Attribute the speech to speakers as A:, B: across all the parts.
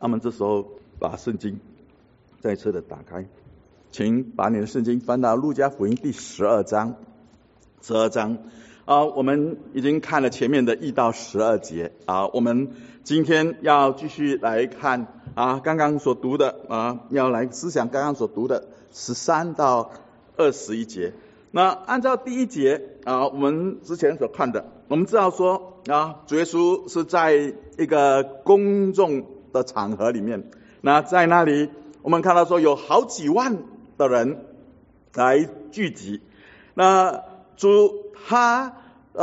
A: 他们这时候把圣经再次的打开，请把你的圣经翻到路加福音第12章。我们已经看了前面的1到12节我们今天要继续来看刚刚所读的要来思想刚刚所读的13到21节。那按照第一节我们之前所看的，我们知道说主耶稣是在一个公众的场合里面，那在那里我们看到说有好几万的人来聚集。那主他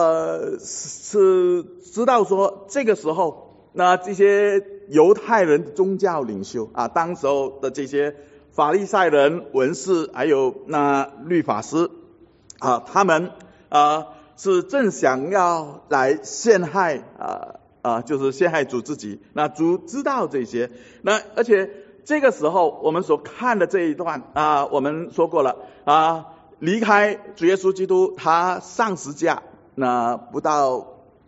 A: 是知道说这个时候，那这些犹太人的宗教领袖当时候的这些法利赛人、文士还有那律法师他们是正想要来陷害就是陷害主自己。那主知道这些，那而且这个时候我们所看的这一段我们说过了离开主耶稣基督他上十架那不到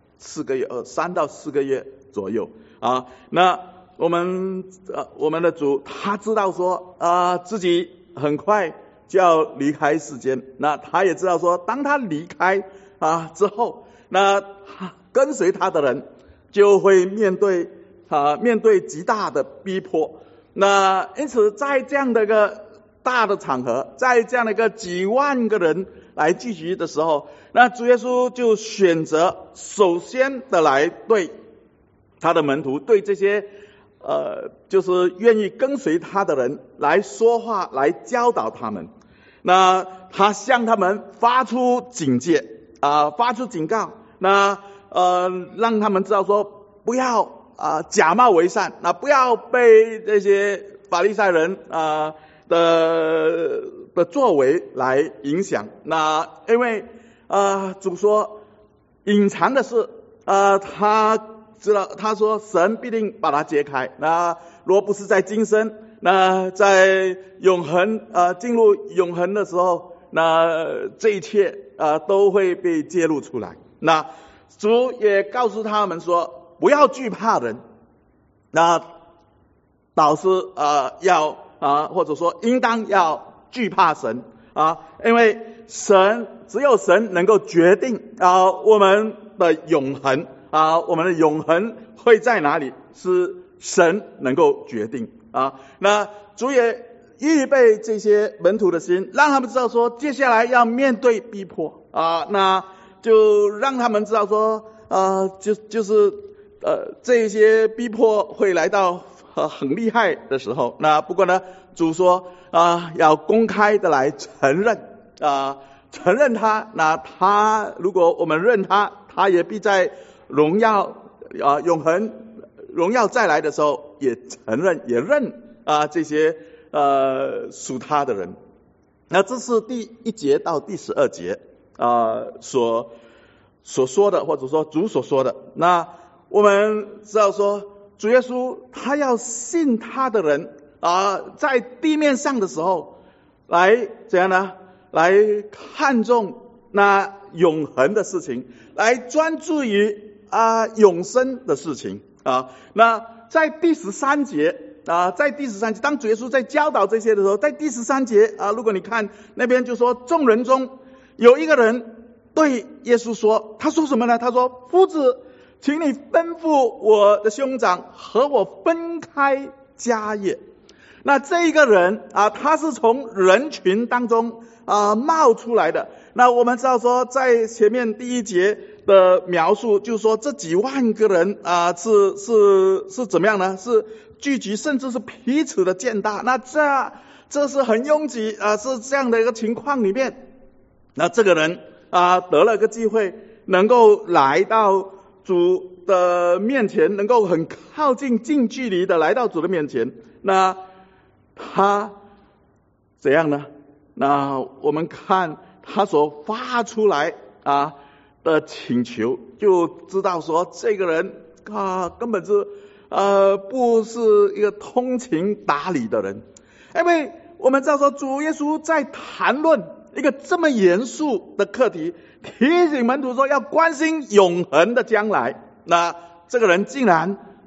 A: 4个月3到4个月左右那我们的主他知道说自己很快就要离开世间。那他也知道说当他离开之后，那跟随他的人就会面对极大的逼迫。那因此在这样的一个大的场合，在这样的一个几万个人来聚集的时候，那主耶稣就选择首先的来对他的门徒，对这些就是愿意跟随他的人来说话，来教导他们。那他向他们发出警戒发出警告，那让他们知道说不要假冒为善，那不要被这些法利赛人的作为来影响。那因为主说隐藏的事他知道，他说神必定把它揭开。那若不是在今生，那在永恒进入永恒的时候，那这一切都会被揭露出来。那主也告诉他们说不要惧怕人，那倒是要或者说应当要惧怕神因为只有神能够决定我们的永恒我们的永恒会在哪里，是神能够决定那主也预备这些门徒的心，让他们知道说接下来要面对逼迫那就让他们知道说就是这些逼迫会来到很厉害的时候。那不过呢，主说要公开的来承认他。那他如果我们认他，他也必在荣耀永恒荣耀再来的时候也承认也认这些属他的人。那这是第1节到第12节所说的，或者说主所说的。那我们知道说主耶稣他要信他的人在地面上的时候来怎样呢？来看重那永恒的事情，来专注于永生的事情那在第13节当主耶稣在教导这些的时候，在第13节如果你看那边就说众人中有一个人对耶稣说，他说什么呢？他说夫子，请你吩咐我的兄长和我分开家业。那这一个人他是从人群当中冒出来的。那我们知道说在前面第1节的描述就是说这几万个人是怎么样呢？是聚集甚至是彼此的践踏。那这是很拥挤是这样的一个情况里面，那这个人得了个机会能够来到主的面前，能够很靠近近距离的来到主的面前。那他怎样呢？那我们看他所发出来的请求，就知道说这个人根本是不是一个通情达理的人。因为我们知道说主耶稣在谈论一个这么严肃的课题，提醒门徒说要关心永恒的将来。那这个人竟然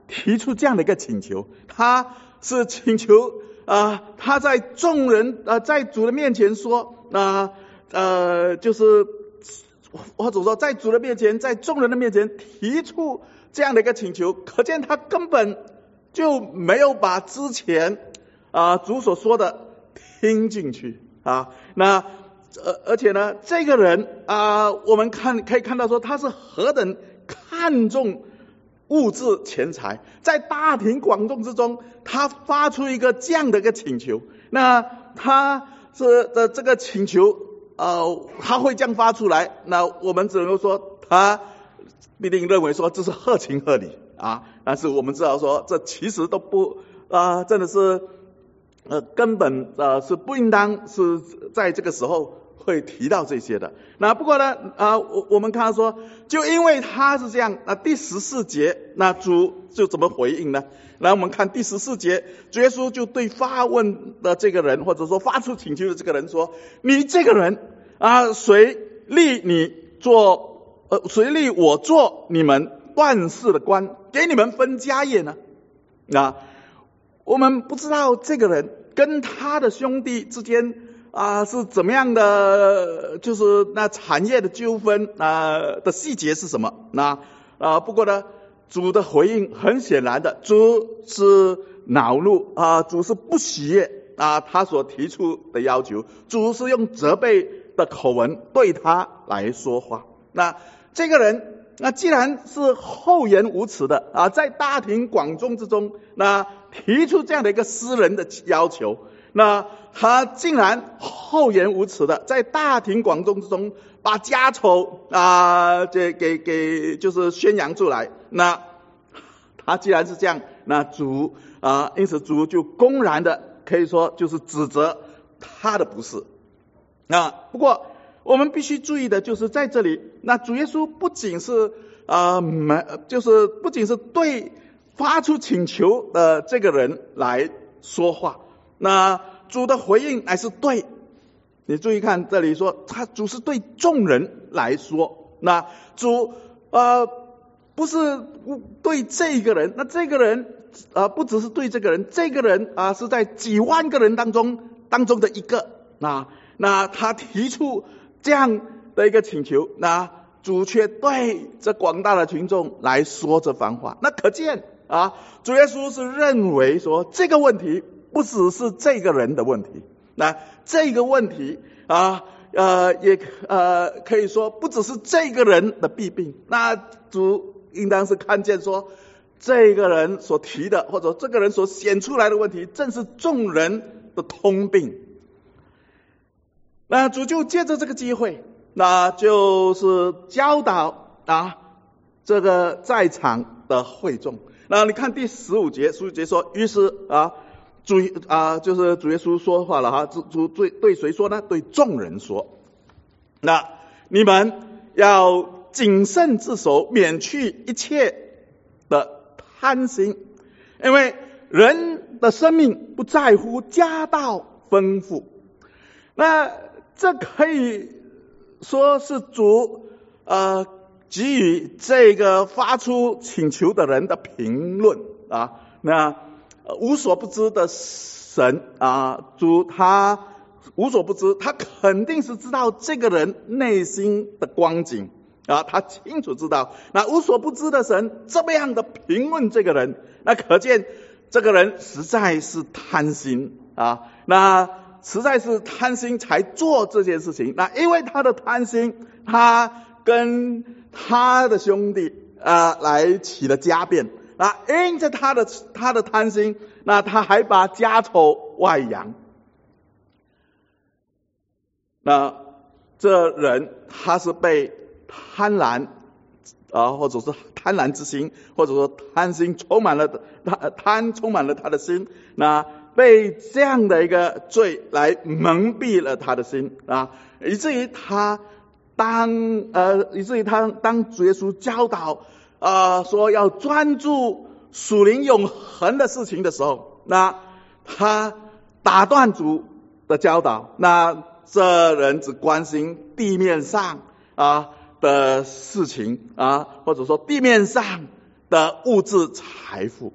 A: 提出这样的一个请求，他是请求他在众人在主的面前说就是或者说在主的面前，在众人的面前提出这样的一个请求，可见他根本就没有把之前主所说的听进去那而且呢，这个人我们可以看到说他是何等看重物质钱财，在大庭广众之中，他发出一个这样的一个请求。那他的这个请求他会这样发出来，那我们只能够说他必定认为说这是合情合理但是我们知道说这其实都不真的是根本是不应当是在这个时候会提到这些的。那不过呢我们看到说，就因为他是这样，那第14节，那主就怎么回应呢？来，我们看第14节，主耶稣就对发问的这个人，或者说发出请求的这个人说：你这个人谁立我做你们断事的官，给你们分家业呢？我们不知道这个人跟他的兄弟之间是怎么样的，就是那产业的纠纷的细节是什么？不过呢，主的回应很显然的，主是恼怒主是不喜悦他所提出的要求，主是用责备的口吻对他来说话。那这个人既然是厚颜无耻的在大庭广众之中提出这样的一个私人的要求，那他竟然厚颜无耻的在大庭广众之中把家丑给就是宣扬出来。那他既然是这样，那主因此主就公然的可以说就是指责他的不是。不过我们必须注意的就是在这里，那主耶稣不仅是不仅是对发出请求的这个人来说话，那主的回应乃是对，你注意看这里说主是对众人来说，那主不是对这个人，那这个人不只是对这个人，这个人是在几万个人当中的一个，那他提出这样的一个请求，那主却对这广大的群众来说这番话。那可见主耶稣是认为说这个问题不只是这个人的问题，那这个问题也可以说不只是这个人的弊病，那主应当是看见说这个人所提的或者这个人所显出来的问题正是众人的通病。那主就借着这个机会，那就是教导这个在场的会众。那你看第15节说，于是就是主耶稣说话了主对谁说呢？对众人说，那你们要谨慎自守，免去一切的贪心，因为人的生命不在乎家道丰富。那这可以说是主给予这个发出请求的人的评论那无所不知的神主他无所不知，他肯定是知道这个人内心的光景他清楚知道。那无所不知的神这么样的评论这个人，那可见这个人实在是贪心那实在是贪心才做这件事情。那因为他的贪心，他跟他的兄弟来起了家变，因着他的贪心，那他还把家丑外扬。那这人他是被贪婪或者是贪婪之心，或者说贪心充满了他的心，那被这样的一个罪来蒙蔽了他的心以至于他当主耶稣教导说要专注属灵永恒的事情的时候，那他打断主的教导，那这人只关心地面上的事情或者说地面上的物质财富。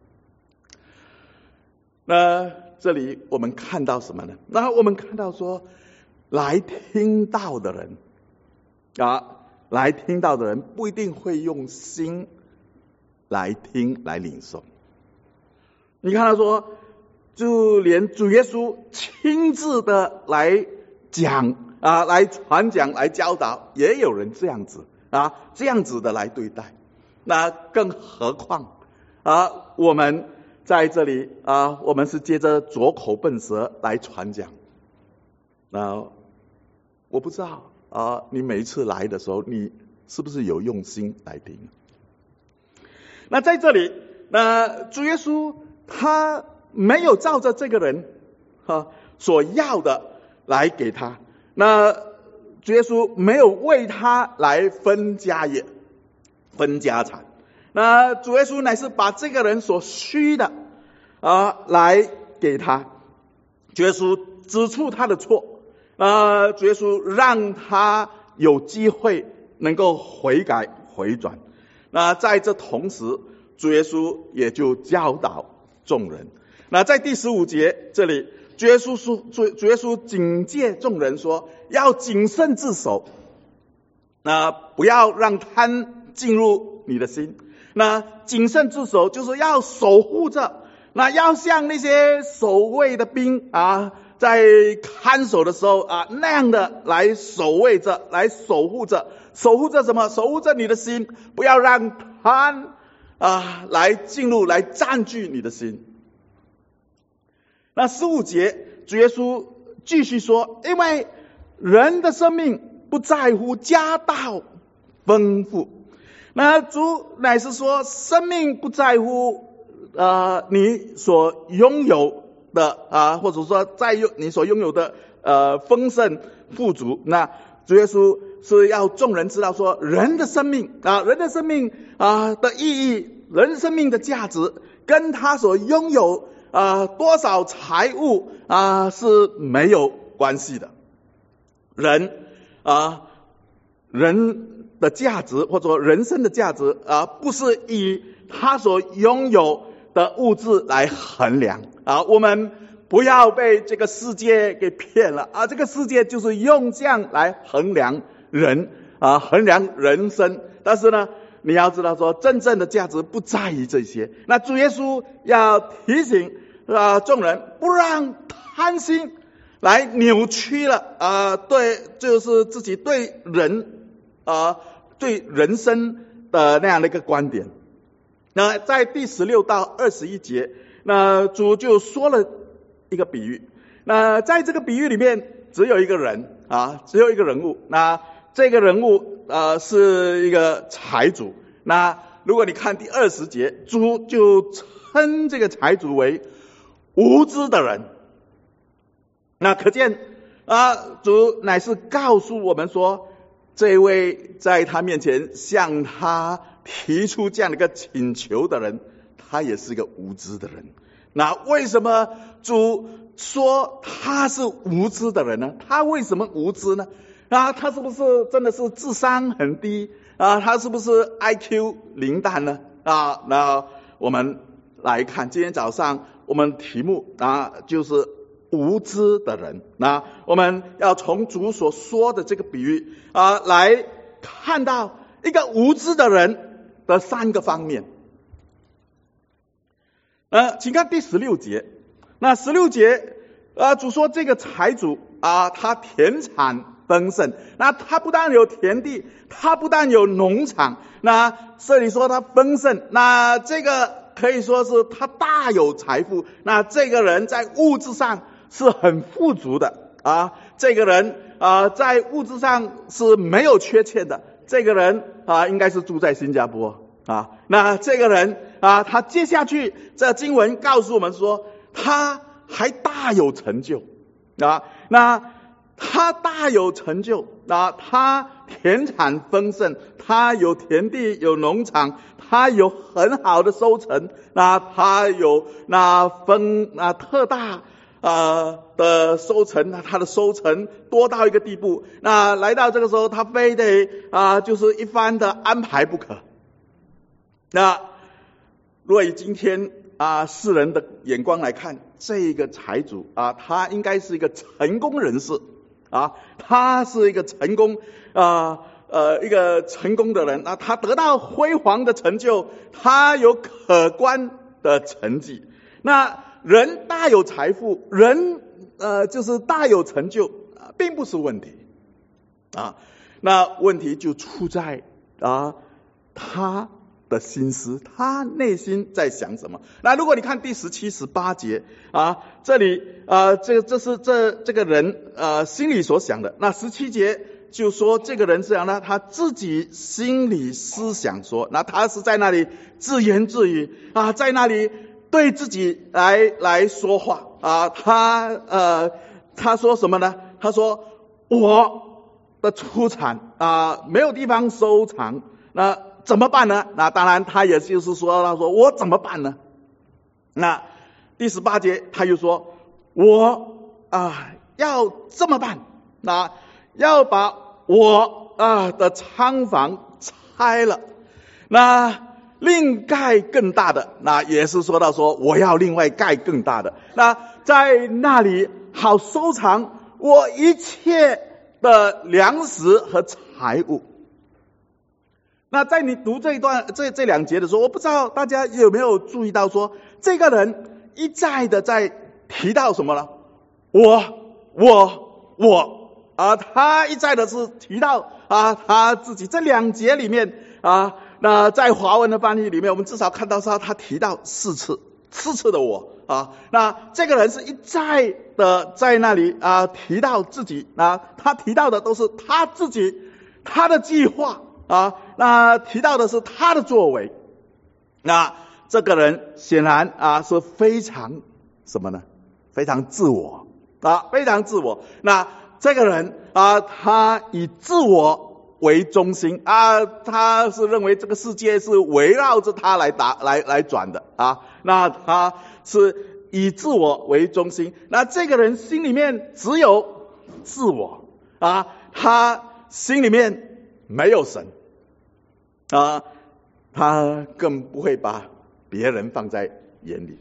A: 那这里我们看到什么呢？那我们看到说，来听到的人来听到的人不一定会用心来听来领受。你看他说，就连主耶稣亲自的来讲来传讲来教导，也有人这样子的来对待。那更何况我们在这里我们是接着拙口笨舌来传讲。那我不知道你每一次来的时候，你是不是有用心来听？那在这里，那主耶稣他没有照着这个人所要的来给他，那主耶稣没有为他来分家业分家产，那主耶稣乃是把这个人所需的来给他。主耶稣指出他的错，主耶稣让他有机会能够悔改回转。那在这同时，主耶稣也就教导众人。那在第15节这里，主耶稣警戒众人说，要谨慎自守，那不要让贪进入你的心。那谨慎自守就是要守护着，那要像那些守卫的兵在看守的时候那样的来守卫着，来守护着什么？守护着你的心，不要让贪来进入来占据你的心。那15节主耶稣继续说，因为人的生命不在乎家道丰富。那主乃是说，生命不在乎你所拥有的或者说你所拥有的丰盛富足。那主耶稣是要众人知道说，人的生命的意义，人生命的价值跟他所拥有多少财物是没有关系的。人的价值或者人生的价值不是以他所拥有的物质来衡量我们不要被这个世界给骗了这个世界就是用这样来衡量人衡量人生。但是呢，你要知道说，真正的价值不在于这些。那主耶稣要提醒众人，不让贪心来扭曲了对，就是自己对人对人生的那样的一个观点。那在第16到21节，那主就说了一个比喻。那在这个比喻里面，只有一个人只有一个人物。那这个人物是一个财主。那如果你看第20节，主就称这个财主为无知的人。那可见主乃是告诉我们说，这位在他面前向他提出这样的一个请求的人，他也是一个无知的人。那为什么主说他是无知的人呢？他为什么无知呢？他是不是真的是智商很低他是不是 IQ 零蛋呢？那我们来看今天早上我们题目就是无知的人。那我们要从主所说的这个比喻来看到一个无知的人的3个方面。请看第16节。那16节主说这个财主他田产丰盛。那他不但有田地，他不但有农场，那这里说他丰盛，那这个可以说是他大有财富。那这个人在物质上是很富足的这个人在物质上是没有缺欠的。这个人应该是住在新加坡那这个人他接下去这经文告诉我们说，他还大有成就那他大有成就他田产丰盛，他有田地有农场，他有很好的收成，那他有特大的收成，他的收成多到一个地步，那来到这个时候他非得就是一番的安排不可。 那若以今天世人的眼光来看，这个财主他应该是一个成功人士他是一个成功一个成功的人他得到辉煌的成就，他有可观的成绩。那人大有财富，人就是大有成就并不是问题那问题就出在他的心思，他内心在想什么。那如果你看第17、18节这里这是这个人心里所想的。那17节就说这个人是他自己心里思想说，那他是在那里自言自语在那里对自己来说话他说什么呢？他说我的出产没有地方收藏，那怎么办呢？那当然他也就是说，他说我怎么办呢？那第18节他又说我要这么办，那要把我的仓房拆了，那另盖更大的，那也是说到说我要另外盖更大的，那在那里好收藏我一切的粮食和财物。那在你读这一段这两节的时候，我不知道大家有没有注意到说，这个人一再的在提到什么呢？我他一再的是提到他自己。这两节里面那在华文的翻译里面，我们至少看到他提到4次的我那这个人是一再的在那里提到自己他提到的都是他自己，他的计划那提到的是他的作为。那这个人显然是非常什么呢？非常自我非常自我。那这个人他以自我为中心他是认为这个世界是围绕着他来转的那他是以自我为中心。那这个人心里面只有自我他心里面没有神他更不会把别人放在眼里。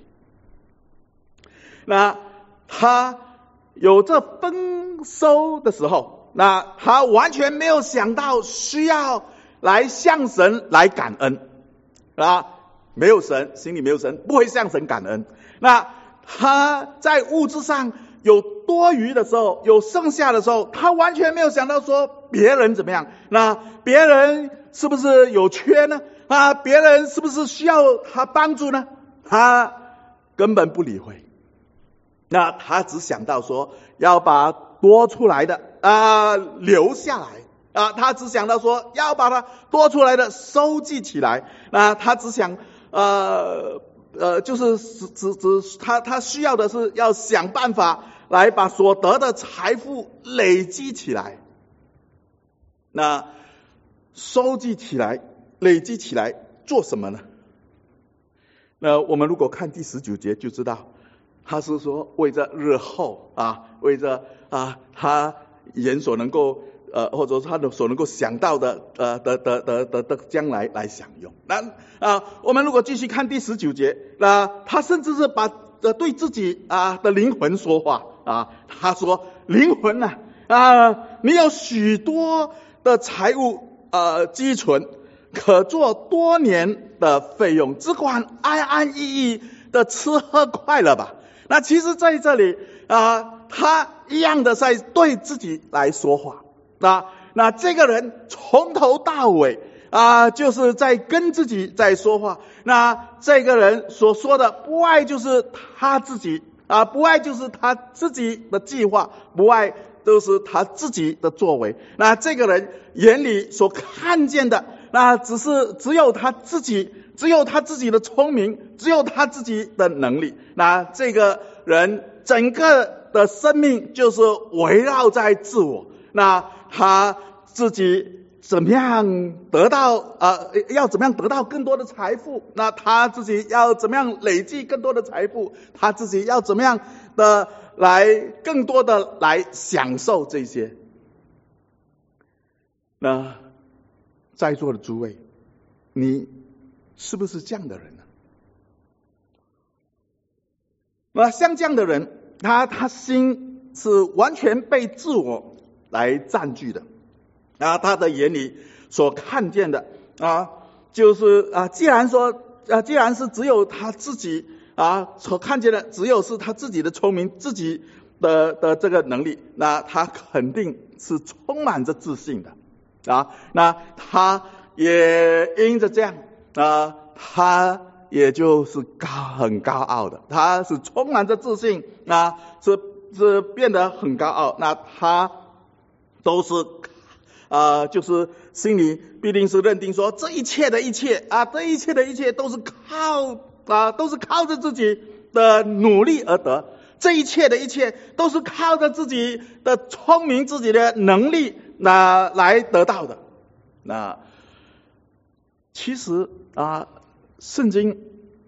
A: 那他有这丰收的时候，那他完全没有想到需要来向神来感恩没有神，心里没有神，不会向神感恩。那他在物质上有多余的时候，有剩下的时候，他完全没有想到说别人怎么样，那别人是不是有缺呢别人是不是需要他帮助呢？他根本不理会。那他只想到说要把多出来的留下来他只想到说要把它多出来的收集起来。那他只想就是他需要的是要想办法来把所得的财富累积起来。那收集起来累积起来做什么呢？那我们如果看第19节就知道，他是说为着日后为着他人所能够或者他所能够想到的将来来享用。那我们如果继续看第19节，那他甚至是把对自己的灵魂说话他说灵魂你有许多的财物积存，可做多年的费用，只管安安逸逸的吃喝快乐吧。那其实在这里他一样的在对自己来说话。那这个人从头到尾就是在跟自己在说话。那这个人所说的不外就是他自己不外就是他自己的计划，不外都是他自己的作为。那这个人眼里所看见的，那只有他自己，只有他自己的聪明，只有他自己的能力。那这个人整个的生命就是围绕在自我。那他自己怎么样得到要怎么样得到更多的财富，那他自己要怎么样累积更多的财富，他自己要怎么样的来更多的来享受这些。那在座的诸位，你是不是这样的人呢？那像这样的人，他心是完全被自我来占据的啊，他的眼里所看见的啊，就是既然是只有他自己所看见的，只有是他自己的聪明，自己的这个能力，那他肯定是充满着自信的啊。那他也因着这样他也就是很高傲的，他是充满着自信是变得很高傲。那他都是就是心里必定是认定说，这一切的一切都是靠着自己的努力而得，这一切的一切都是靠着自己的聪明、自己的能力来得到的。那其实圣经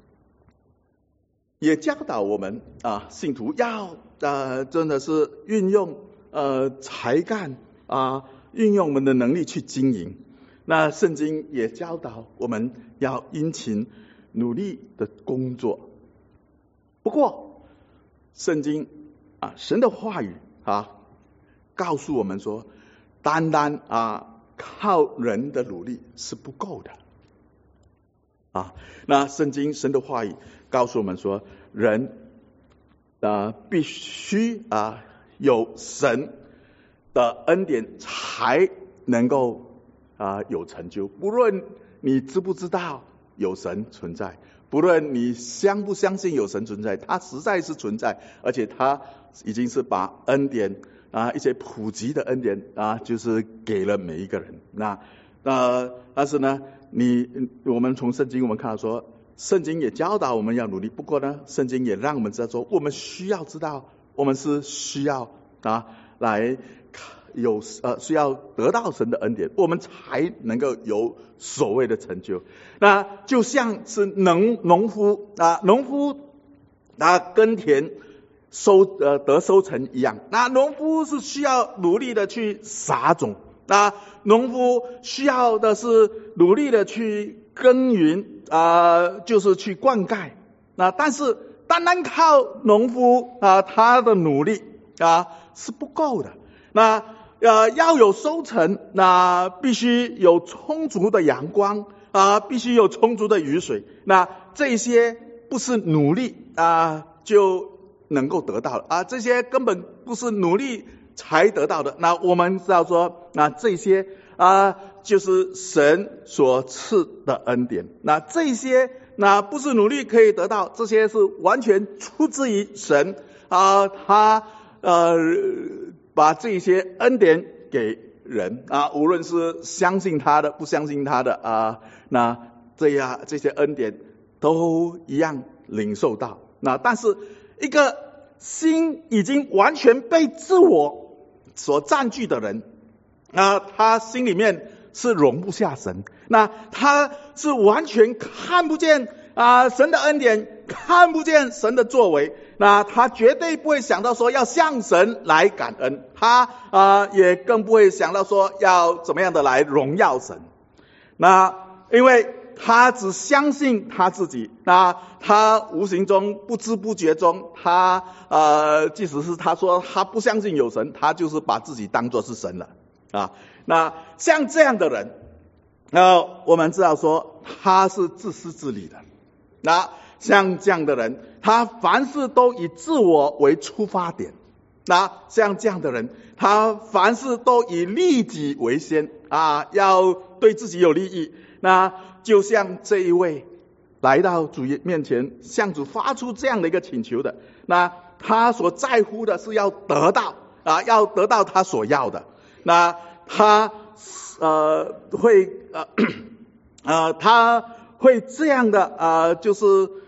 A: 也教导我们信徒要真的是运用才干运用我们的能力去经营。那圣经也教导我们要殷勤努力的工作。不过圣经神的话语告诉我们说，单单靠人的努力是不够的那圣经神的话语告诉我们说，人必须有神的恩典才能够有成就。不论你知不知道有神存在，不论你相不相信有神存在，他实在是存在，而且他已经是把恩典一些普及的恩典就是给了每一个人。但是呢，我们从圣经我们看到说，圣经也教导我们要努力。不过呢，圣经也让我们知道说，我们需要知道，我们是需要来需要得到神的恩典，我们才能够有所谓的成就。那就像是农夫耕田得收成一样，那农夫是需要努力的去撒种，农夫需要的是努力的去耕耘就是去灌溉。但是单单靠农夫他的努力是不够的。要有收成，必须有充足的阳光必须有充足的雨水。这些不是努力就能够得到的这些根本不是努力才得到的。我们知道说，这些就是神所赐的恩典。这些不是努力可以得到，这些是完全出自于神他把这些恩典给人无论是相信他的不相信他的这些恩典都一样领受到。但是一个心已经完全被自我所占据的人他心里面是容不下神，他是完全看不见神的恩典，看不见神的作为，他绝对不会想到说要向神来感恩，他也更不会想到说要怎么样的来荣耀神。因为他只相信他自己，他无形中不知不觉中即使是他说他不相信有神，他就是把自己当作是神了像这样的人我们知道说他是自私自利的。像这样的人，他凡事都以自我为出发点。像这样的人，他凡事都以利己为先要对自己有利益。就像这一位来到主面前向主发出这样的一个请求的，他所在乎的是要得到他所要的。他会这样的就是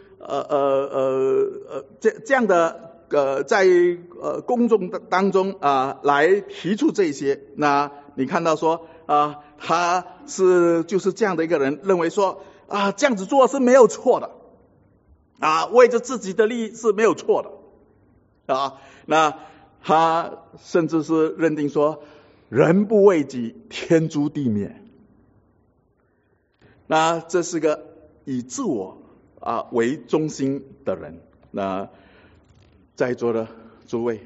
A: 这样的在公众当中来提出这些。你看到说他是就是这样的一个人，认为说这样子做是没有错的为着自己的利益是没有错的他甚至是认定说，人不为己，天诛地灭。这是个以自我为中心的人。那在座的诸位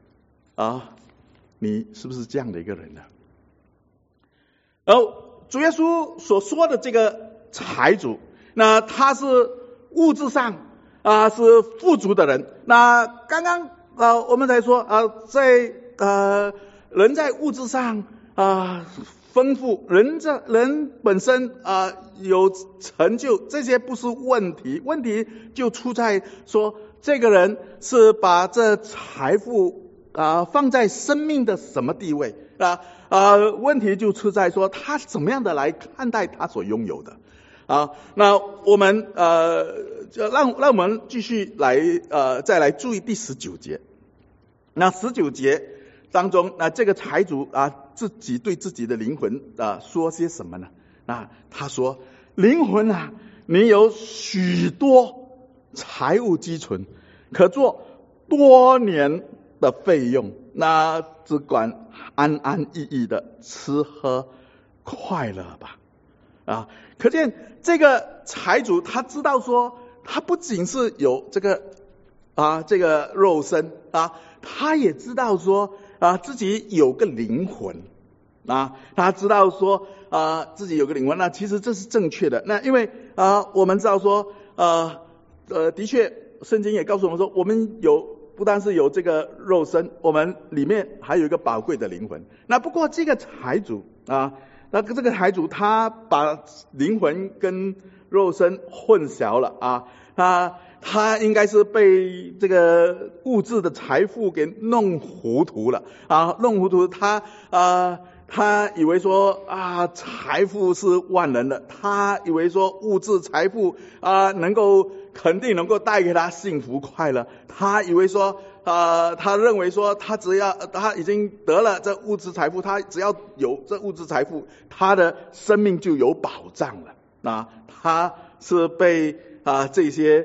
A: 你是不是这样的一个人呢？然后主耶稣所说的这个财主，那他是物质上是富足的人。那刚刚我们才说在人在物质上丰富，人本身有成就，这些不是问题，问题就出在说这个人是把这财富放在生命的什么地位问题就出在说他怎么样的来看待他所拥有的那我们让我们继续来再来注意第19节。那19节当中，那这个财主自己对自己的灵魂说些什么呢？他说：灵魂你有许多财物积存，可做多年的费用，那只管安安逸逸的吃喝快乐吧。可见这个财主他知道说，他不仅是有这个肉身他也知道说自己有个灵魂他知道说自己有个灵魂。那其实这是正确的。那因为我们知道说的确圣经也告诉我们说，我们不单是有这个肉身，我们里面还有一个宝贵的灵魂。那不过这个财主那这个财主他把灵魂跟肉身混淆了他应该是被这个物质的财富给弄糊涂了弄糊涂。他以为说财富是万能的，他以为说物质财富肯定能够带给他幸福快乐。他以为说他认为说他已经得了这物质财富，他只要有这物质财富，他的生命就有保障了他是被这些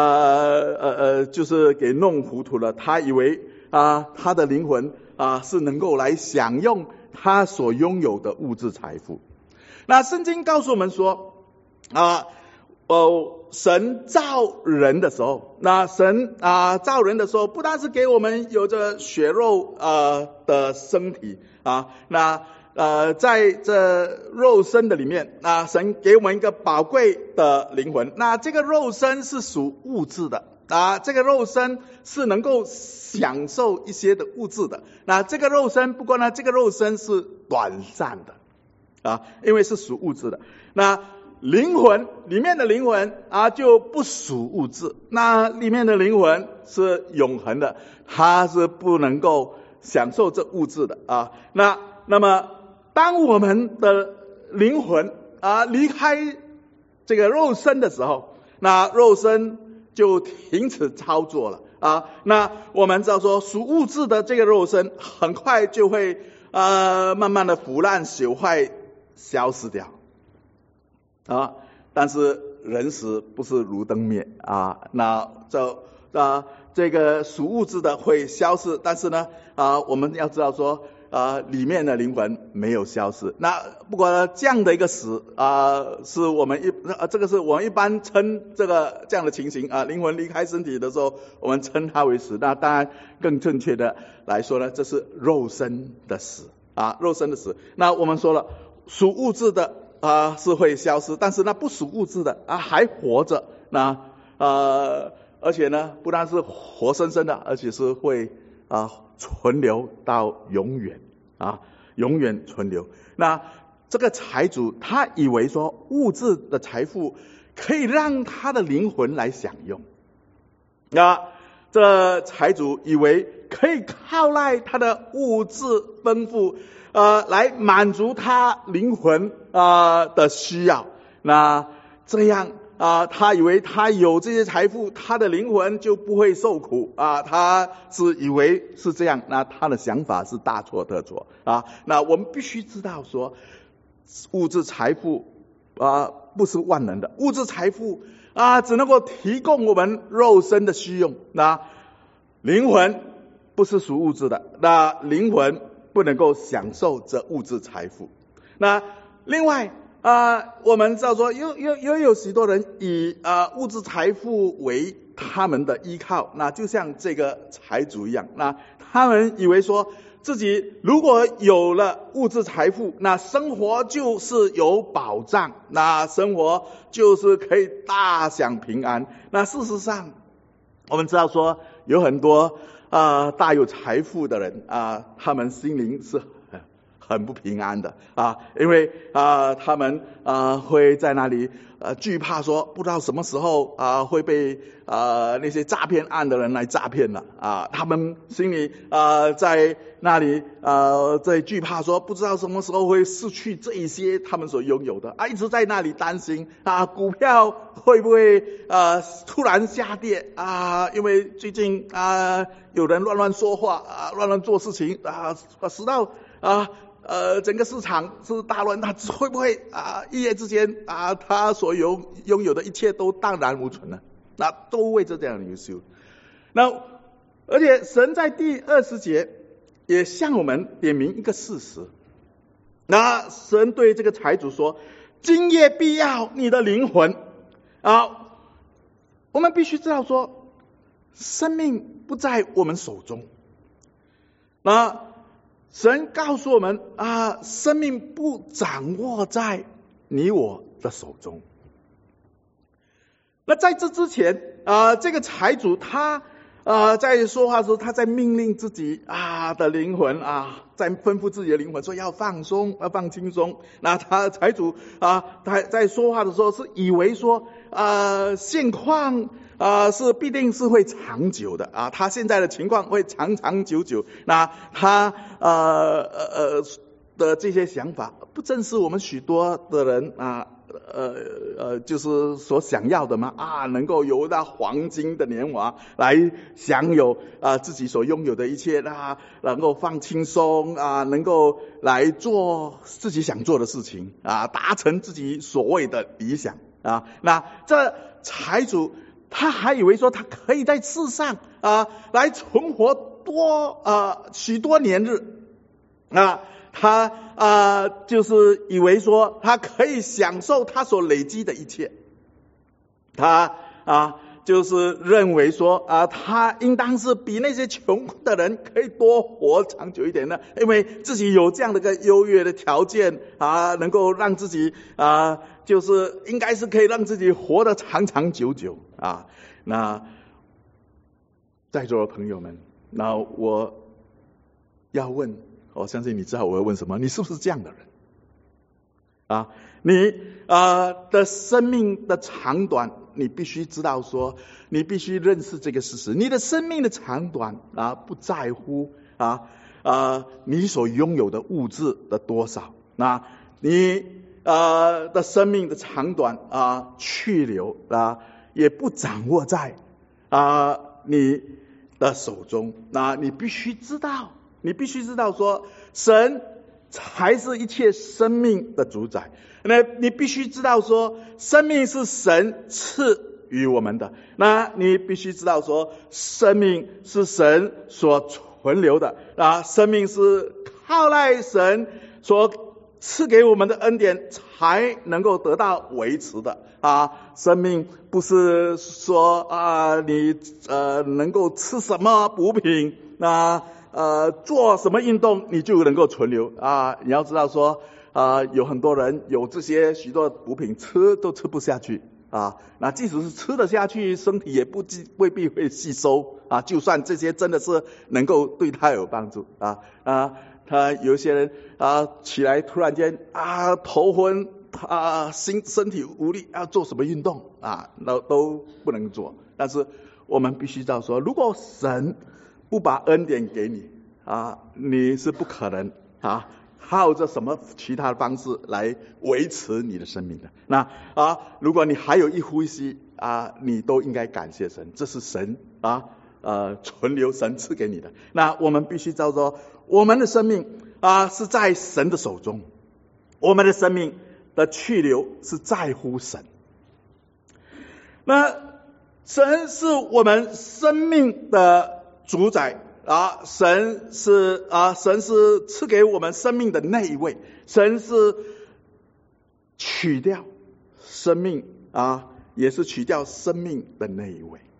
A: 就是给弄糊涂了。他以为他的灵魂是能够来享用他所拥有的物质财富。那圣经告诉我们说神造人的时候，那神造人的时候，不但是给我们有着血肉的身体那在这肉身的里面神给我们一个宝贵的灵魂。那这个肉身是属物质的这个肉身是能够享受一些的物质的。那这个肉身，不过呢，这个肉身是短暂的因为是属物质的。那灵魂里面的灵魂就不属物质，那里面的灵魂是永恒的，它是不能够享受这物质的那么当我们的灵魂离开这个肉身的时候，那肉身就停止操作了那我们知道说，属物质的这个肉身很快就会慢慢的腐烂朽坏消失掉但是人死不是如灯灭那这个属物质的会消失，但是呢我们要知道说里面的灵魂没有消失。那不过这样的一个死是我们这个是我们一般称这样的情形灵魂离开身体的时候，我们称它为死。那当然更正确的来说呢，这是肉身的死肉身的死。那我们说了，属物质的是会消失，但是那不属物质的还活着。那而且呢，不但是活生生的，而且是会存留到永远永远存留。那这个财主他以为说物质的财富可以让他的灵魂来享用这财主以为可以靠赖他的物质丰富来满足他灵魂的需要。那这样他以为他有这些财富，他的灵魂就不会受苦他是以为是这样，那他的想法是大错特错那我们必须知道说，物质财富不是万能的，物质财富只能够提供我们肉身的需用。那灵魂不是属物质的，那灵魂不能够享受这物质财富。那另外我们知道说有许多人以物质财富为他们的依靠，那就像这个财主一样，那他们以为说自己如果有了物质财富，那生活就是有保障，那生活就是可以大享平安。那事实上我们知道说有很多大有财富的人他们心灵是很不平安的因为他们会在那里惧怕说不知道什么时候会被那些诈骗案的人来诈骗了他们心里在那里在惧怕说不知道什么时候会失去这一些他们所拥有的一直在那里担心股票会不会突然下跌因为最近有人乱说话乱做事情使到整个市场是大乱，他会不会一夜之间他所拥有的一切都荡然无存呢？那都为这样的忧愁。那而且神在第20节也向我们点明一个事实，那神对这个财主说：今夜必要你的灵魂我们必须知道说，生命不在我们手中。那神告诉我们生命不掌握在你我的手中。那在这之前这个财主他在说话的时候，他在命令自己的灵魂在吩咐自己的灵魂说要放松，要放轻松。那他财主他在说话的时候是以为说现况是必定是会长久的他现在的情况会长长久久。那他的这些想法，不正是我们许多的人就是所想要的吗？能够有那黄金的年华来享有自己所拥有的一切，能够放轻松能够来做自己想做的事情达成自己所谓的理想那这财主他还以为说他可以在世上来存活许多年日他就是以为说他可以享受他所累积的一切，他就是认为说他应当是比那些穷困的人可以多活长久一点的，因为自己有这样的一个优越的条件能够让自己就是应该是可以让自己活得长长久久那在座的朋友们，那我要问，我相信你知道我要问什么，你是不是这样的人你的生命的长短，你必须知道说，你必须认识这个事实，你的生命的长短不在乎你所拥有的物质的多少，那你的生命的长短去留也不掌握在你的手中。那你必须知道说，神才是一切生命的主宰。那你必须知道说，生命是神赐予我们的。那你必须知道说，生命是神所存留的生命是靠赖神所赐给我们的恩典才能够得到维持的生命不是说你能够吃什么补品做什么运动你就能够存留你要知道说有很多人有这些许多补品吃都吃不下去那即使是吃得下去，身体也未必会吸收就算这些真的是能够对他有帮助他有一些人起来突然间头昏身体无力，要做什么运动都不能做。但是我们必须知道说，如果神不把恩典给你你是不可能靠着什么其他的方式来维持你的生命的。那如果你还有一呼吸你都应该感谢神，这是神存留神赐给你的。那我们必须知道说，我们的生命是在神的手中，我们的生命的去留是在乎神。那神是我们生命的主宰神是赐给我们生命的那一位，神是取掉生命啊，也是取掉生命的那一位。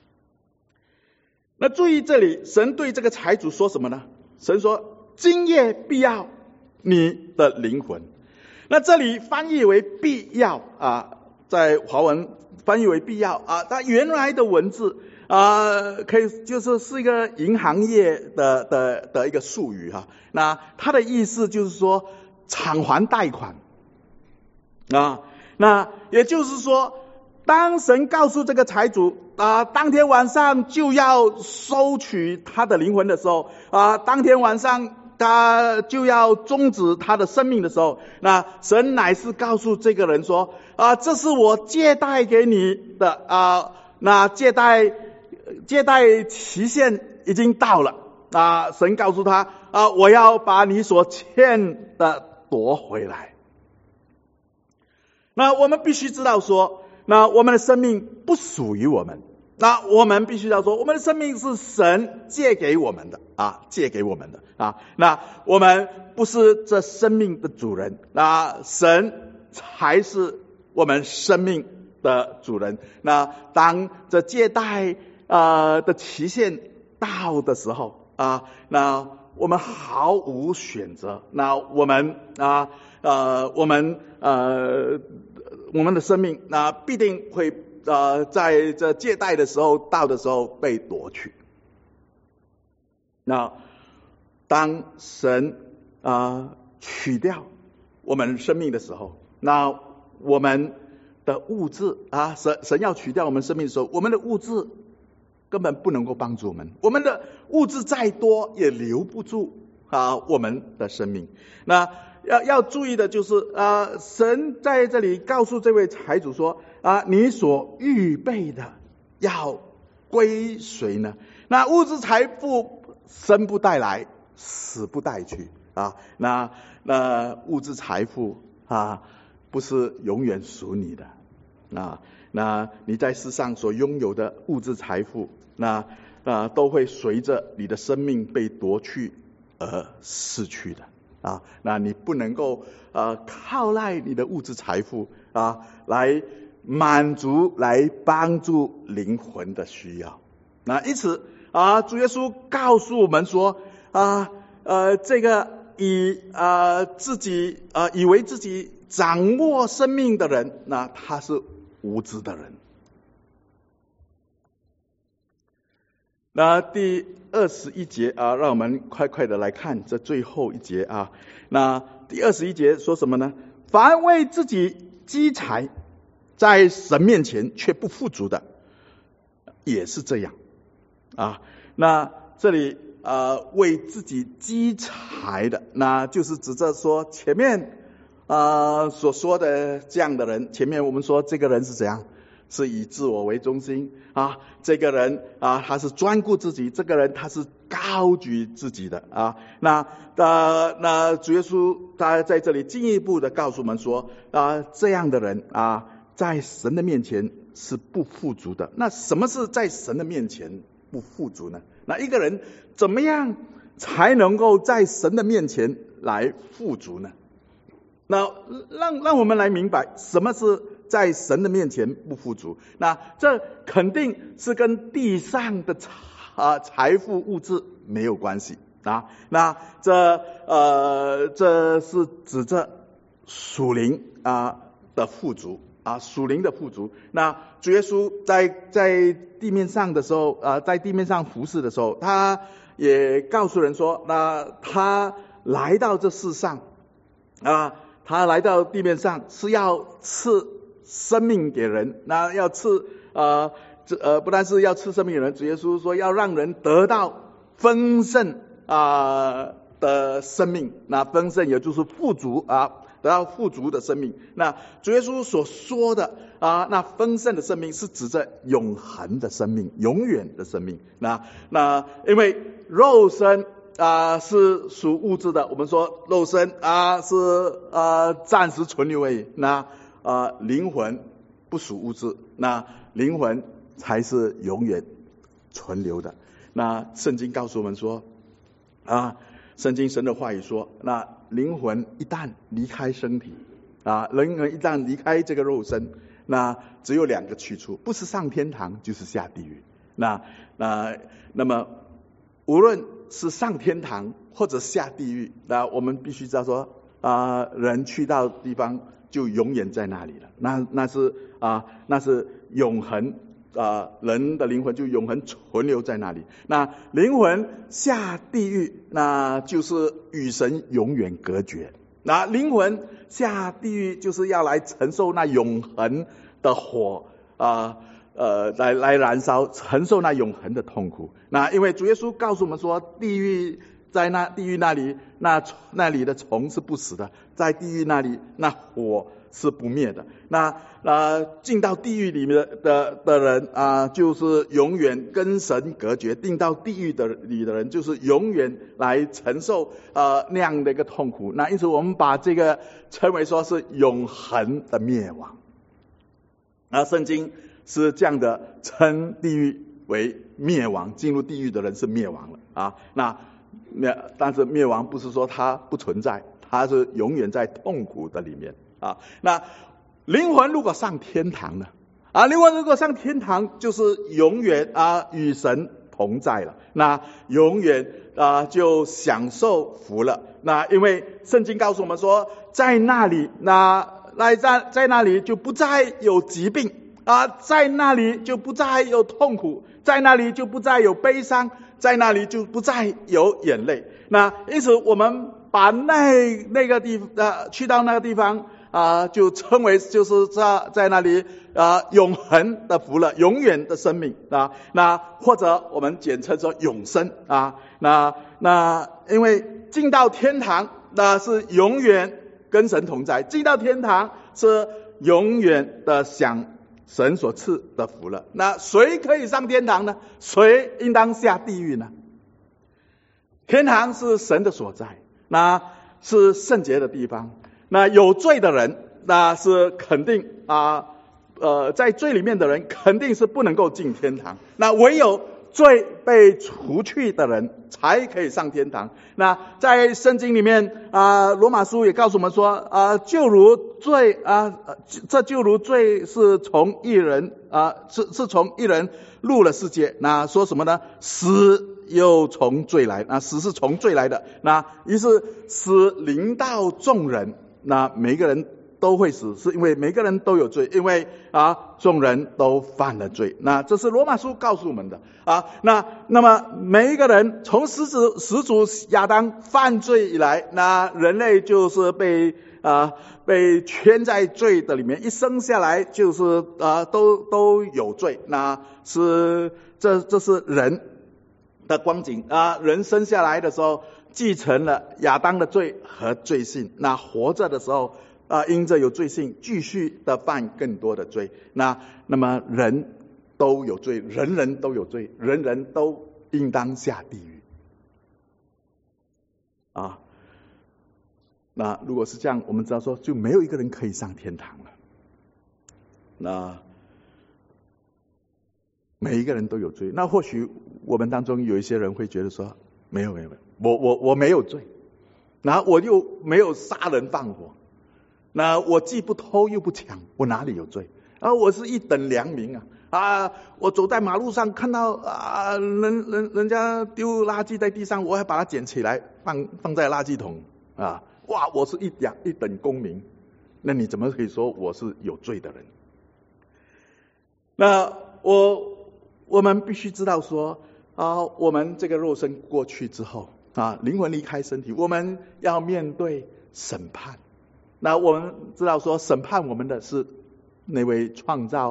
A: 那注意这里，神对这个财主说什么呢？神说：今夜必要你的灵魂。那这里翻译为必要啊，在华文翻译为必要啊，它原来的文字可以是一个银行业的一个术语哈。那它的意思就是说偿还贷款啊。那也就是说，当神告诉这个财主当天晚上就要收取他的灵魂的时候当天晚上他就要终止他的生命的时候，那神乃是告诉这个人说这是我借贷给你的那借贷期限已经到了神告诉他我要把你所欠的夺回来。那我们必须知道说，那我们的生命不属于我们，那我们必须知道说，我们的生命是神借给我们的借给我们的那我们不是这生命的主人，那神才是我们生命的主人。那当这借贷的期限到的时候那我们毫无选择，那我们的生命那必定会在这借贷的时候到的时候被夺去。那当神取掉我们生命的时候，那我们的物质神要取掉我们生命的时候，我们的物质根本不能够帮助我们，我们的物质再多也留不住我们的生命。那要注意的就是神在这里告诉这位财主说你所预备的要归谁呢？那物质财富生不带来，死不带去那物质财富不是永远属你的那你在世上所拥有的物质财富那都会随着你的生命被夺去而逝去的那你不能够靠赖你的物质财富来满足来帮助灵魂的需要。那因此主耶稣告诉我们说这个以为自己掌握生命的人，那他是无知的人。那第21节让我们快快的来看这最后一节那第21节说什么呢？凡为自己积财，在神面前却不富足的，也是这样那这里为自己积财的，那就是指着说前面所说的这样的人。前面我们说这个人是怎样，是以自我为中心这个人他是专顾自己，这个人他是高举自己的那主耶稣他在这里进一步的告诉我们说这样的人在神的面前是不富足的。那什么是在神的面前不富足呢？那一个人怎么样才能够在神的面前来富足呢？那让我们来明白什么是在神的面前不富足。那这肯定是跟地上的财富物质没有关系那这是指着属灵的富足属灵的富足。那主耶稣在地面上的时候在地面上服侍的时候，他也告诉人说，那他来到这世上他来到地面上是要赐生命给人，那要赐不但是要赐生命给人，主耶稣说要让人得到丰盛的生命。那丰盛也就是富足得到富足的生命。那主耶稣所说的那丰盛的生命是指着永恒的生命，永远的生命。那因为肉身是属物质的，我们说肉身是暂时存留而已。那灵魂不属物质，那灵魂才是永远存留的。那圣经告诉我们说圣经神的话语说，那灵魂一旦离开身体人一旦离开这个肉身，那只有两个去处，不是上天堂就是下地狱。那么无论是上天堂或者下地狱，那我们必须知道说人去到地方就永远在那里了，那是永恒人的灵魂就永恒存留在那里。那灵魂下地狱，那就是与神永远隔绝。那灵魂下地狱就是要来承受那永恒的火来燃烧，承受那永恒的痛苦。那因为主耶稣告诉我们说，地狱那里，那里的虫是不死的，在地狱那里，那火是不灭的。那进到地狱里面的人就是永远跟神隔绝，进到地狱里的人就是永远来承受那样的一个痛苦。那因此我们把这个称为说是永恒的灭亡。圣经是这样的称地狱为灭亡，进入地狱的人是灭亡了但是灭亡不是说它不存在，它是永远在痛苦的里面那灵魂如果上天堂呢？灵魂如果上天堂，就是永远与神同在了，那永远就享受福了。那因为圣经告诉我们说，在那里在那里就不再有疾病在那里就不再有痛苦，在那里就不再有悲伤，在那里就不再有眼泪。那因此我们把那个地去到那个地方就称为就是在那里永恒的福了，永远的生命那或者我们简称说永生那因为进到天堂，那是永远跟神同在，进到天堂是永远的享神所赐的福了。那谁可以上天堂呢？谁应当下地狱呢？天堂是神的所在，那是圣洁的地方。那有罪的人，那是肯定在罪里面的人肯定是不能够进天堂。那唯有罪被除去的人才可以上天堂。那在圣经里面罗马书也告诉我们说就如罪就如罪是从一人是从一人入了世界，那说什么呢？死又从罪来，死是从罪来的，那于是死临到众人，那每个人都会死，是因为每个人都有罪，因为众人都犯了罪。那这是罗马书告诉我们的那么每一个人从始祖亚当犯罪以来，那人类就是被圈在罪的里面，一生下来就是都有罪。那是这是人的光景人生下来的时候继承了亚当的罪和罪性，那活着的时候因着有罪性继续的犯更多的罪。那么人都有罪，人人都有罪，人人都应当下地狱那如果是这样，我们知道说就没有一个人可以上天堂了。那每一个人都有罪。那或许我们当中有一些人会觉得说，没有，我没有罪，然后我又没有杀人放火，那我既不偷又不抢，我哪里有罪？我是一等良民我走在马路上看到人家丢垃圾在地上，我还把它捡起来放在垃圾桶哇，我是一等公民。那你怎么可以说我是有罪的人？那我们必须知道说我们这个肉身过去之后灵魂离开身体，我们要面对审判。那我们知道说审判我们的是那位创造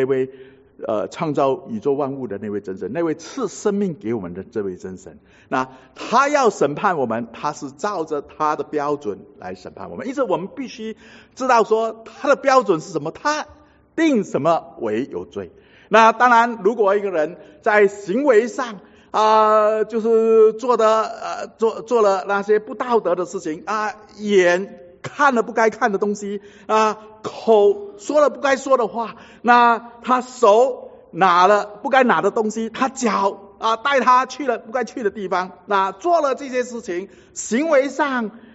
A: 宇宙万物的那位真神，那位赐生命给我们的这位真神。那他要审判我们，他是照着他的标准来审判我们，因此我们必须知道说他的标准是什么，他定什么为有罪。那当然如果一个人在行为上就是做了那些不道德的事情眼看了不该看的东西口说了不该说的话，那他手拿了不该拿的东西，他脚带他去了不该去的地方，那做了这些事情，行为上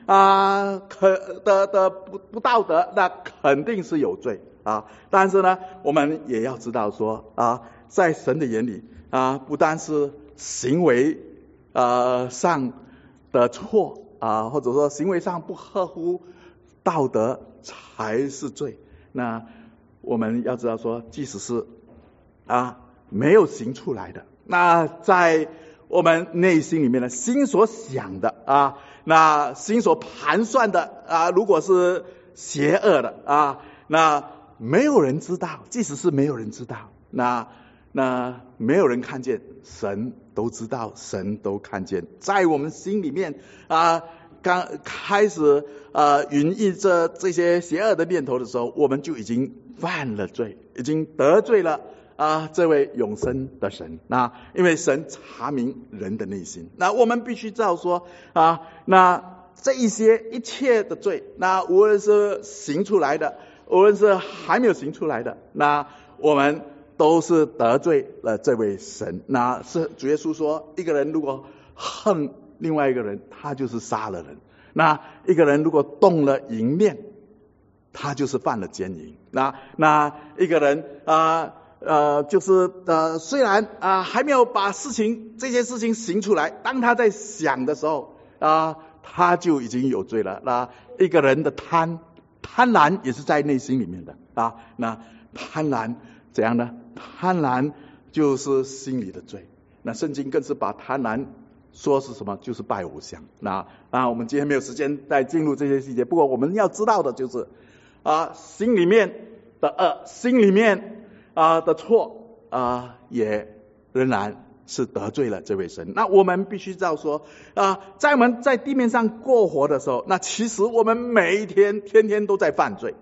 A: 不道德，那肯定是有罪啊。但是呢，我们也要知道说在神的眼里不单是行为上的错或者说行为上不合乎道德才是罪。那我们要知道说，即使是没有行出来的，那在我们内心里面的心所想的那心所盘算的如果是邪恶的那没有人知道，即使是没有人知道，那没有人看见，神都知道，神都看见，在我们心里面刚开始孕育着这些邪恶的念头的时候，我们就已经犯了罪，已经得罪了这位永生的神。那因为神查明人的内心，那我们必须知道说那这一切的罪，那无论是行出来的，无论是还没有行出来的，那我们都是得罪了这位神。那是主耶稣说，一个人如果恨另外一个人，他就是杀了人。那一个人如果动了淫念，他就是犯了奸淫。那一个人就是虽然还没有把这些事情行出来，当他在想的时候他就已经有罪了。那一个人的贪婪也是在内心里面的那贪婪怎样呢？贪婪就是心里的罪。那圣经更是把贪婪说是什么？就是拜偶像。那我们今天没有时间再进入这些细节，不过我们要知道的就是心里面的恶，心里面的错也仍然是得罪了这位神。那我们必须知道说在我们在地面上过活的时候，那其实我们每一天天天都在犯罪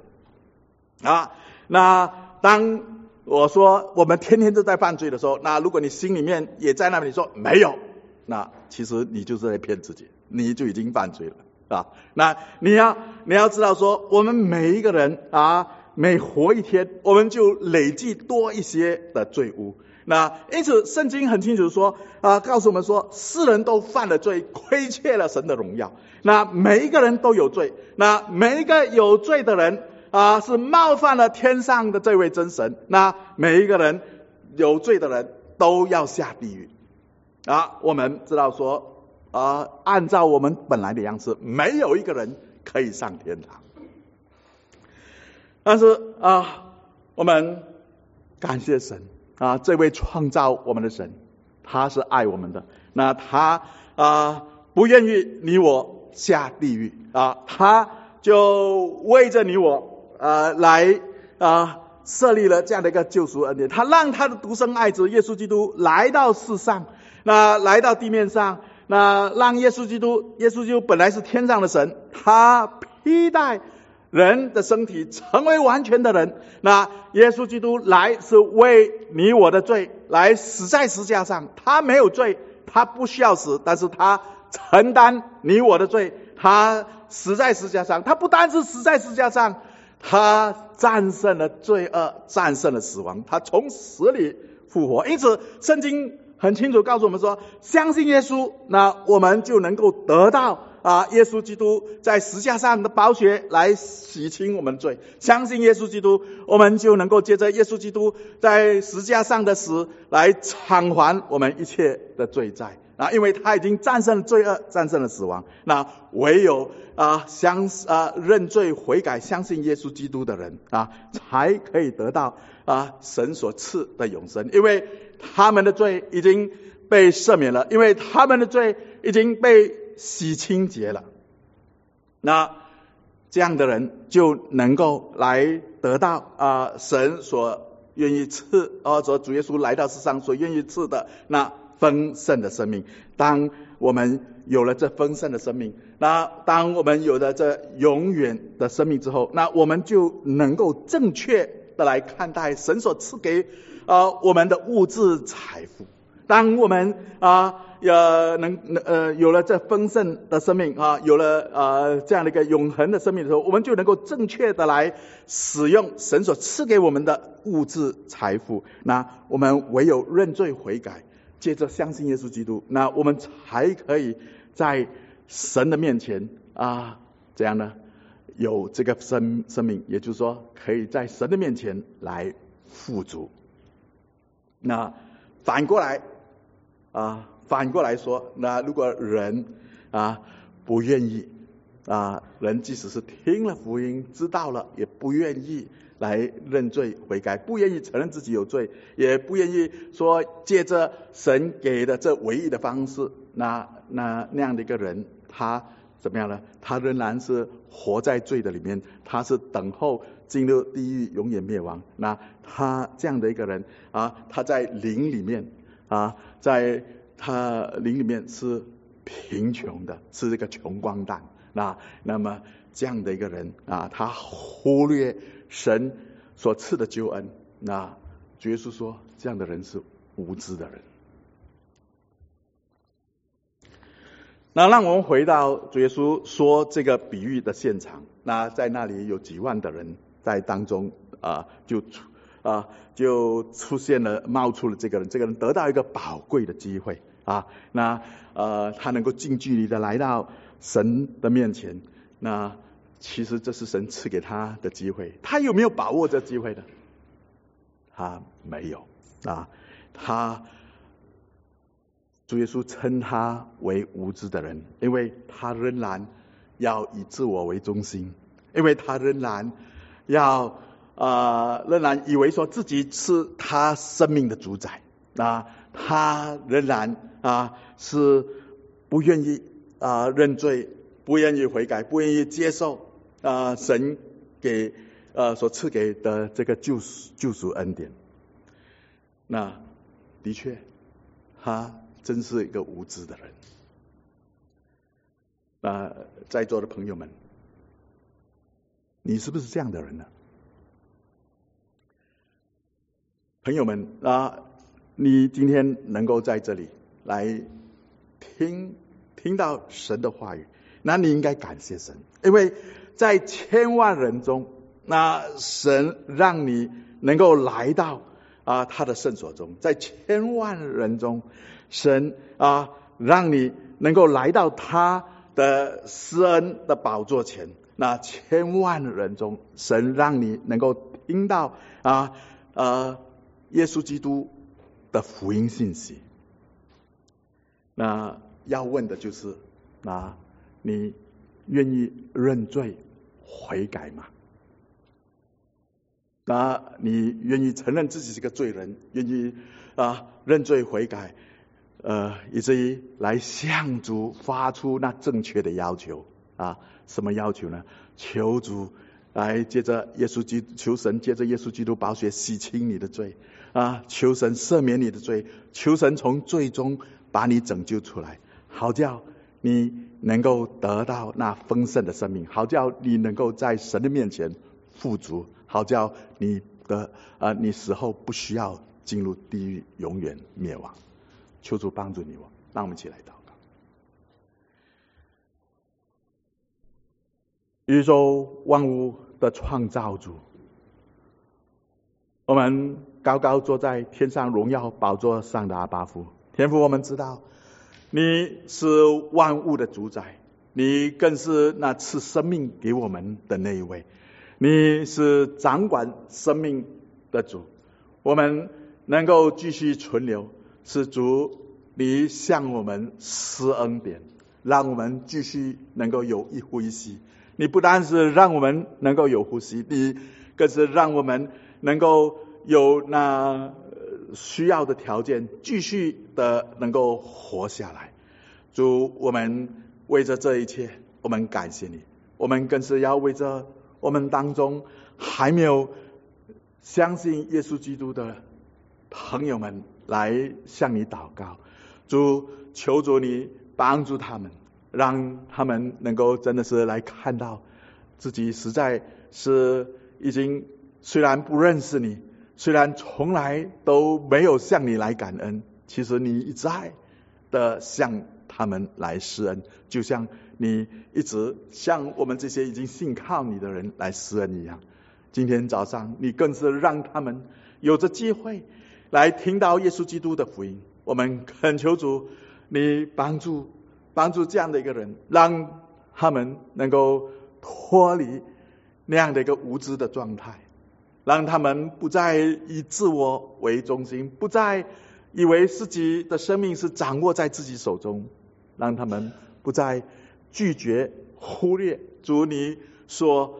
A: 那当我说我们天天都在犯罪的时候，那如果你心里面也在那里说没有，那其实你就是在骗自己，你就已经犯罪了那你要知道说，我们每一个人每活一天，我们就累计多一些的罪污。那因此圣经很清楚说告诉我们说，世人都犯了罪，亏欠了神的荣耀。那每一个人都有罪，那每一个有罪的人是冒犯了天上的这位真神。那每一个人有罪的人都要下地狱我们知道说按照我们本来的样式，没有一个人可以上天堂。但是我们感谢神这位创造我们的神，他是爱我们的。那他不愿意你我下地狱他就为着你我来设立了这样的一个救赎恩典。他让他的独生爱子耶稣基督来到世上，那来到地面上，那让耶稣基督本来是天上的神，他披戴人的身体，成为完全的人。那耶稣基督来是为你我的罪来死在十字架上，他没有罪，他不需要死，但是他承担你我的罪，他死在十字架上。他不单是死在十字架上，他战胜了罪恶，战胜了死亡，他从死里复活。因此圣经很清楚告诉我们说，相信耶稣，那我们就能够得到耶稣基督在十字架上的宝血来洗清我们罪。相信耶稣基督，我们就能够借着耶稣基督在十字架上的死来偿还我们一切的罪债因为他已经战胜了罪恶，战胜了死亡。那唯有认罪悔改相信耶稣基督的人才可以得到神所赐的永生，因为他们的罪已经被赦免了，因为他们的罪已经被洗清洁了。那这样的人就能够来得到神所愿意赐所主耶稣来到世上所愿意赐的那丰盛的生命。当我们有了这丰盛的生命，那当我们有了这永远的生命之后，那我们就能够正确的来看待神所赐给我们的物质财富。当我们有了这丰盛的生命有了这样的一个永恒的生命的时候，我们就能够正确的来使用神所赐给我们的物质财富。那我们唯有认罪悔改，接着相信耶稣基督，那我们才可以在神的面前这样呢有这个生命，也就是说可以在神的面前来富足。那反过来说，那如果人不愿意人即使是听了福音知道了，也不愿意来认罪悔改，不愿意承认自己有罪，也不愿意说借着神给的这唯一的方式，那样的一个人，他怎么样呢？他仍然是活在罪的里面，他是等候进入地狱永远灭亡。那他这样的一个人他在灵里面在他灵里面是贫穷的，是这个穷光蛋。那么这样的一个人他忽略神所赐的救恩，那主耶稣说这样的人是无知的人。那让我们回到主耶稣说这个比喻的现场，那在那里有几万的人在当中就出现了冒出了这个人得到一个宝贵的机会他能够近距离的来到神的面前。那其实这是神赐给他的机会，他有没有把握这机会呢？他没有主耶稣称他为无知的人，因为他仍然要以自我为中心，因为他仍然以为说自己是他生命的主宰他仍然是不愿意认罪，不愿意悔改，不愿意接受神给所赐给的这个救赎恩典。那的确他真是一个无知的人。在座的朋友们，你是不是这样的人呢？朋友们你今天能够在这里来听到神的话语，那你应该感谢神，因为在千万人中，那神让你能够来到他的圣所中，在千万人中，神让你能够来到他的施恩的宝座前。那千万人中，神让你能够听到耶稣基督的福音信息。那要问的就是你愿意认罪悔改吗？你愿意承认自己是个罪人，愿意认罪悔改，以至于来向主发出那正确的要求什么要求呢？求主来求神借着耶稣基督宝血洗清你的罪求神赦免你的罪，求神从罪中把你拯救出来，好叫你能够得到那丰盛的生命，好叫你能够在神的面前富足，好叫你死后不需要进入地狱永远灭亡。求主帮助你我，让我们一起来祷告。宇宙万物的创造主，我们高高坐在天上荣耀宝座上的阿爸父，天父，我们知道你是万物的主宰，你更是那赐生命给我们的那一位，你是掌管生命的主。我们能够继续存留，是主你向我们施恩典，让我们继续能够有一呼一吸。你不单是让我们能够有呼吸，你更是让我们能够有那需要的条件，继续的能够活下来。主，我们为着这一切，我们感谢你。我们更是要为着我们当中还没有相信耶稣基督的朋友们来向你祷告。主，求主你帮助他们，让他们能够真的是来看到自己实在是已经虽然不认识你，虽然从来都没有向你来感恩，其实你一再的向他们来施恩，就像你一直向我们这些已经信靠你的人来施恩一样。今天早上你更是让他们有着机会来听到耶稣基督的福音。我们恳求主你帮助这样的一个人，让他们能够脱离那样的一个无知的状态，让他们不再以自我为中心，不再以为自己的生命是掌握在自己手中，让他们不再拒绝忽略主你所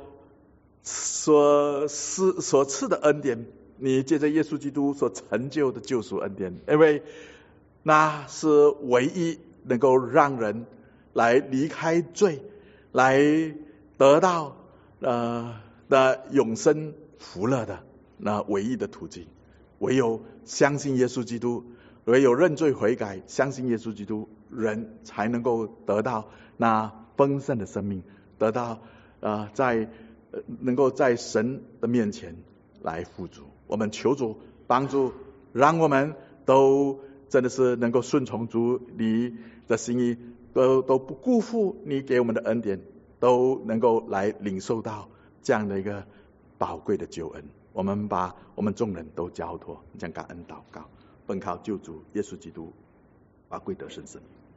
A: 赐的恩典，你借着耶稣基督所成就的救赎恩典，因为那是唯一能够让人来离开罪，来得到的永生福乐的那唯一的途径。唯有相信耶稣基督，唯有认罪悔改，相信耶稣基督，人才能够得到那丰盛的生命，得到能够在神的面前来富足。我们求主帮助，让我们都真的是能够顺从主你的心意，都不辜负你给我们的恩典，都能够来领受到这样的一个宝贵的救恩。我们把我们众人都交托，将感恩祷告，奉靠救主耶稣基督宝贵得胜之名。